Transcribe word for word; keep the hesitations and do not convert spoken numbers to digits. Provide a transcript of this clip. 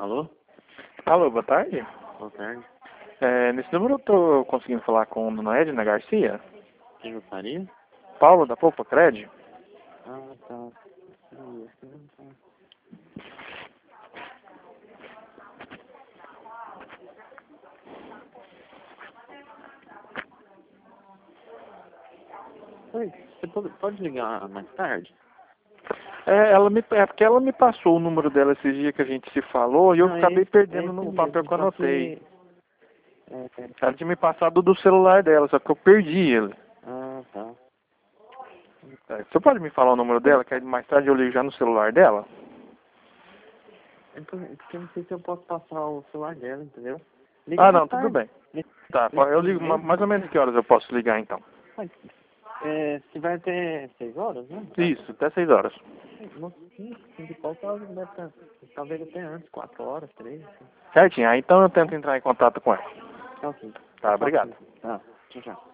Alô? Alô, boa tarde. Boa tarde. É, nesse número eu tô conseguindo falar com a dona Edna Garcia? Quem gostaria? Paulo, da Poupa Cred? Ah, tá. Ih, esse não tá. Oi, você pode, pode ligar mais tarde? É, ela me, é porque ela me passou o número dela esses dias que a gente se falou e eu Não, é acabei esse, é perdendo esse no papel mesmo, que eu só anotei. que... É, é, Ela tinha me passado do celular dela, só que eu perdi ele. ah, tá. É, você pode me falar o número dela, que aí mais tarde eu ligo já no celular dela? É por- é porque eu não sei se eu posso passar o celular dela, entendeu? Liga Ah, mais não, tudo tarde. bem. Nesse, Tá, nesse eu ligo número ma- mesmo. mais ou menos que horas eu posso ligar então? Mas, é, você vai até seis horas, né? Isso, até seis horas. Não, cinco, cinco e pouco, talvez deve estar- talvez até antes, quatro horas, três. Assim. Certinho, aí então eu tento entrar em contato com ela. Tá ok. Tá, Pode obrigado. sim. Tá, tchau, tchau.